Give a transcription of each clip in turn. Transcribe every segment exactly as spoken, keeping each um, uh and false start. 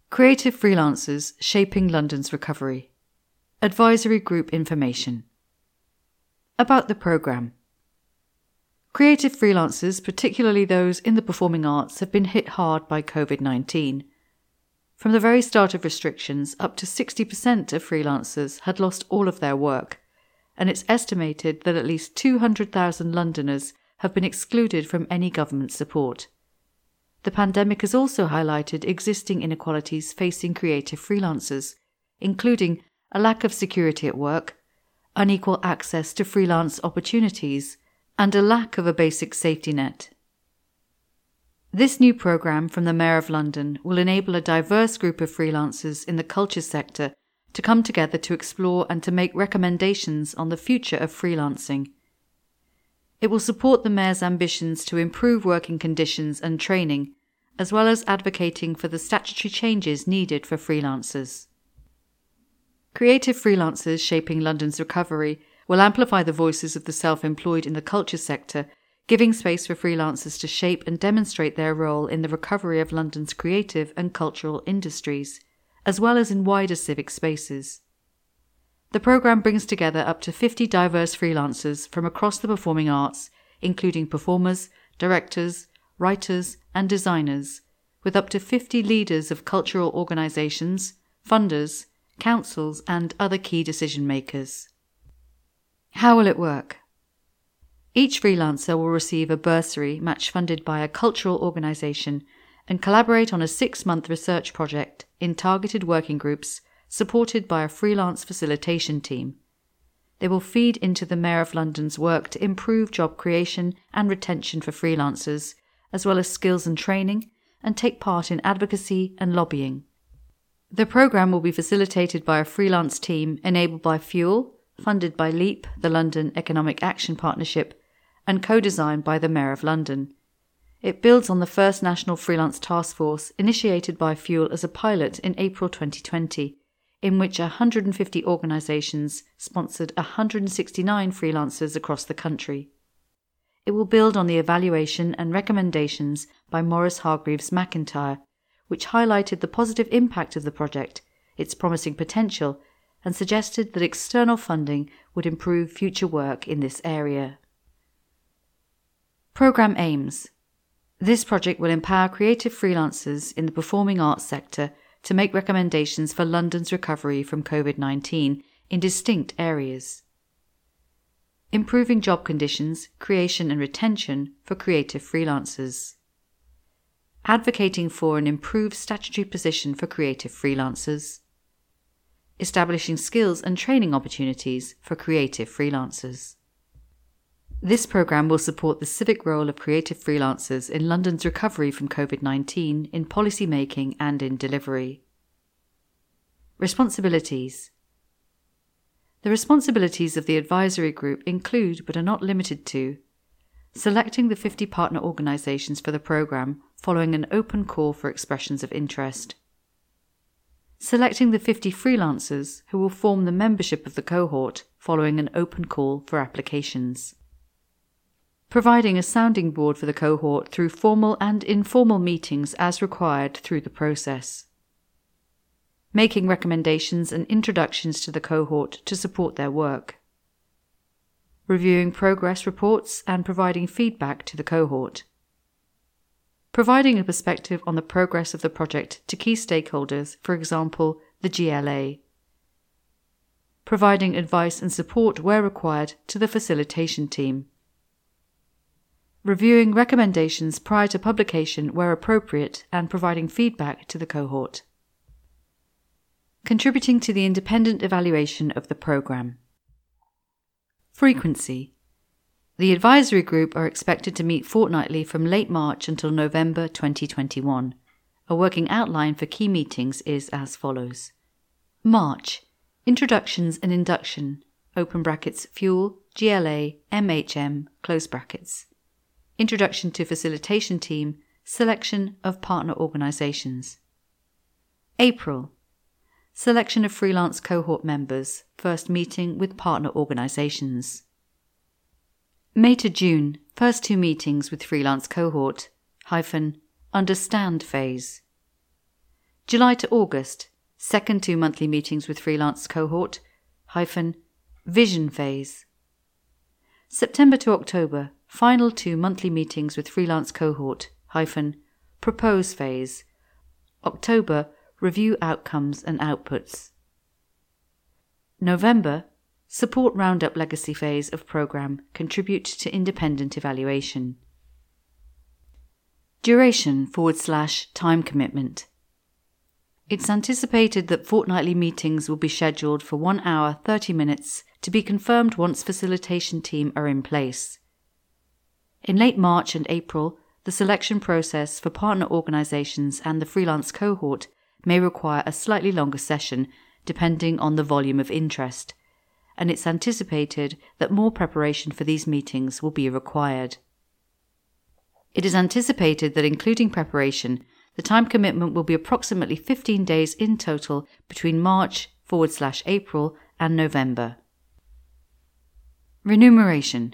Creative Freelancers Shaping London's Recovery. Advisory Group Information. About the programme. Creative freelancers, particularly those in the performing arts, have been hit hard by covid nineteen. From the very start of restrictions, up to sixty percent of freelancers had lost all of their work, and it's estimated that at least two hundred thousand Londoners have been excluded from any government support. The pandemic has also highlighted existing inequalities facing creative freelancers, including a lack of security at work, unequal access to freelance opportunities, and a lack of a basic safety net. This new programme from the Mayor of London will enable a diverse group of freelancers in the culture sector to come together to explore and to make recommendations on the future of freelancing. It will support the Mayor's ambitions to improve working conditions and training, as well as advocating for the statutory changes needed for freelancers. Creative Freelancers Shaping London's Recovery will amplify the voices of the self-employed in the culture sector, giving space for freelancers to shape and demonstrate their role in the recovery of London's creative and cultural industries, as well as in wider civic spaces. The programme brings together up to fifty diverse freelancers from across the performing arts, including performers, directors, writers and designers, with up to fifty leaders of cultural organisations, funders, councils and other key decision makers. How will it work? Each freelancer will receive a bursary match funded by a cultural organisation and collaborate on a six-month research project in targeted working groups supported by a freelance facilitation team. They will feed into the Mayor of London's work to improve job creation and retention for freelancers, as well as skills and training, and take part in advocacy and lobbying. The programme will be facilitated by a freelance team enabled by Fuel, funded by LEAP, the London Economic Action Partnership, and co-designed by the Mayor of London. It builds on the first National Freelance Task Force initiated by Fuel as a pilot in April twenty twenty, in which one hundred fifty organisations sponsored one hundred sixty-nine freelancers across the country. It will build on the evaluation and recommendations by Maurice Hargreaves McIntyre, which highlighted the positive impact of the project, its promising potential, and suggested that external funding would improve future work in this area. Programme aims. This project will empower creative freelancers in the performing arts sector to make recommendations for London's recovery from covid nineteen in distinct areas. Improving job conditions, creation and retention for creative freelancers. Advocating for an improved statutory position for creative freelancers. Establishing skills and training opportunities for creative freelancers. This programme will support the civic role of creative freelancers in London's recovery from covid nineteen in policy making and in delivery. Responsibilities. The responsibilities of the advisory group include, but are not limited to, selecting the fifty partner organisations for the programme following an open call for expressions of interest. Selecting the fifty freelancers who will form the membership of the cohort following an open call for applications. Providing a sounding board for the cohort through formal and informal meetings as required through the process. Making recommendations and introductions to the cohort to support their work. Reviewing progress reports and providing feedback to the cohort. Providing a perspective on the progress of the project to key stakeholders, for example, the G L A. Providing advice and support where required to the facilitation team. Reviewing recommendations prior to publication where appropriate and providing feedback to the cohort. Contributing to the independent evaluation of the programme. Frequency. The advisory group are expected to meet fortnightly from late March until November twenty twenty-one. A working outline for key meetings is as follows. March. Introductions and induction. Open brackets Fuel, G L A, M H M, close brackets. Introduction to facilitation team, selection of partner organisations. April. Selection of freelance cohort members, first meeting with partner organisations. May to June, first two meetings with freelance cohort, hyphen, understand phase. July to August, second two monthly meetings with freelance cohort, hyphen, vision phase. September to October, final two monthly meetings with freelance cohort, hyphen, propose phase. October, review outcomes and outputs. November, support roundup legacy phase of program, contribute to independent evaluation. Duration forward slash time commitment. It's anticipated that fortnightly meetings will be scheduled for one hour thirty minutes to be confirmed once facilitation team are in place. In late March and April, the selection process for partner organisations and the freelance cohort may require a slightly longer session depending on the volume of interest, and it's anticipated that more preparation for these meetings will be required. It is anticipated that including preparation, the time commitment will be approximately fifteen days in total between March forward slash April and November. Remuneration.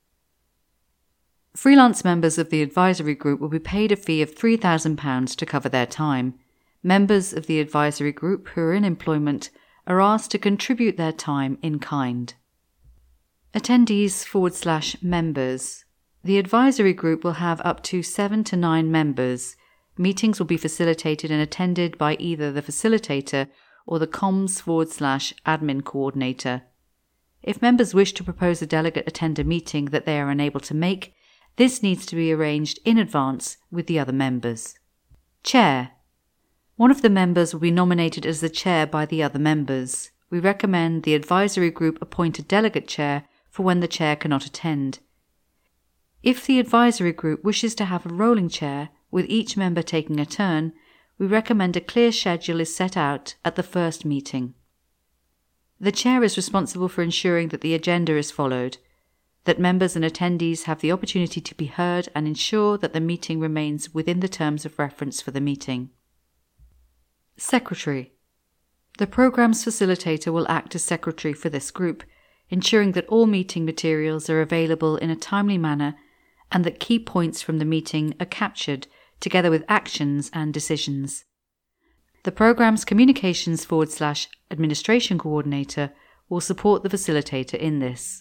Freelance members of the advisory group will be paid a fee of three thousand pounds to cover their time. Members of the advisory group who are in employment are asked to contribute their time in kind. Attendees forward slash members. The advisory group will have up to seven to nine members. Meetings will be facilitated and attended by either the facilitator or the comms forward slash admin coordinator. If members wish to propose a delegate attend a meeting that they are unable to make, this needs to be arranged in advance with the other members. Chair. One of the members will be nominated as the chair by the other members. We recommend the advisory group appoint a delegate chair for when the chair cannot attend. If the advisory group wishes to have a rolling chair, with each member taking a turn, we recommend a clear schedule is set out at the first meeting. The chair is responsible for ensuring that the agenda is followed, that members and attendees have the opportunity to be heard, and ensure that the meeting remains within the terms of reference for the meeting. Secretary. The programme's facilitator will act as secretary for this group, ensuring that all meeting materials are available in a timely manner and that key points from the meeting are captured together with actions and decisions. The programme's communications forward slash administration coordinator will support the facilitator in this.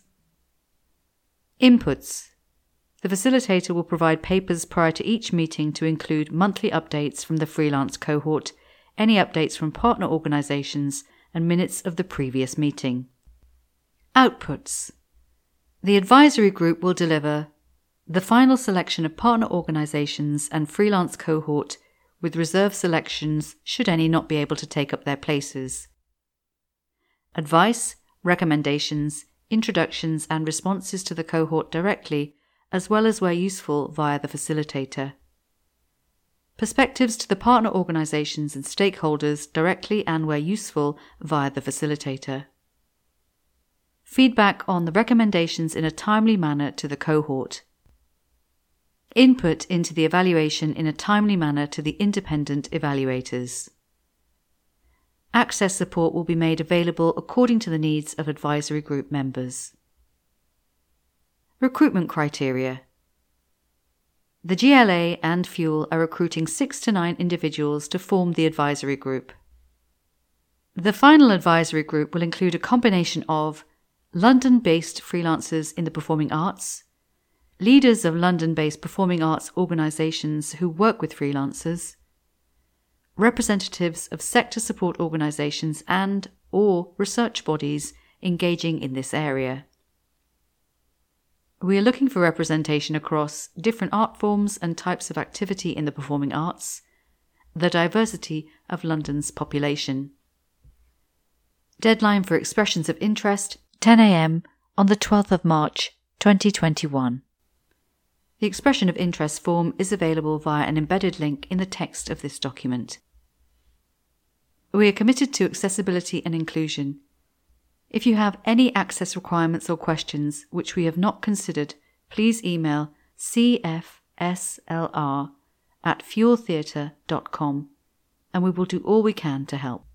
Inputs. The facilitator will provide papers prior to each meeting to include monthly updates from the freelance cohort, any updates from partner organisations, and minutes of the previous meeting. Outputs. The advisory group will deliver the final selection of partner organisations and freelance cohort, with reserve selections should any not be able to take up their places. Advice, recommendations, introductions and responses to the cohort directly, as well as where useful via the facilitator. Perspectives to the partner organisations and stakeholders directly and where useful via the facilitator. Feedback on the recommendations in a timely manner to the cohort. Input into the evaluation in a timely manner to the independent evaluators. Access support will be made available according to the needs of advisory group members. Recruitment criteria. The G L A and Fuel are recruiting six to nine individuals to form the advisory group. The final advisory group will include a combination of London-based freelancers in the performing arts, leaders of London-based performing arts organisations who work with freelancers, representatives of sector support organisations and or research bodies engaging in this area. We are looking for representation across different art forms and types of activity in the performing arts, the diversity of London's population. Deadline for expressions of interest, ten a m on the twelfth of March twenty twenty-one. The expression of interest form is available via an embedded link in the text of this document. We are committed to accessibility and inclusion. If you have any access requirements or questions which we have not considered, please email c f s l r at fuel theatre dot com and we will do all we can to help.